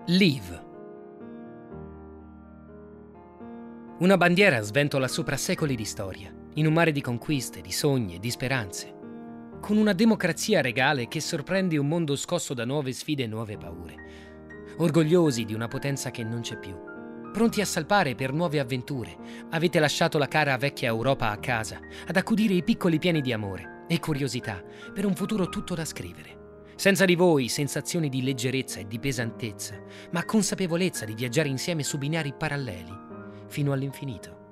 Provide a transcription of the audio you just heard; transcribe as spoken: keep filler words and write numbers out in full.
Liv. Una bandiera sventola sopra secoli di storia, in un mare di conquiste, di sogni e di speranze, con una democrazia regale che sorprende un mondo scosso da nuove sfide e nuove paure, orgogliosi di una potenza che non c'è più, pronti a salpare per nuove avventure. Avete lasciato la cara vecchia Europa a casa, ad accudire i piccoli pieni di amore e curiosità per un futuro tutto da scrivere. Senza di voi sensazioni di leggerezza e di pesantezza, ma consapevolezza di viaggiare insieme su binari paralleli fino all'infinito.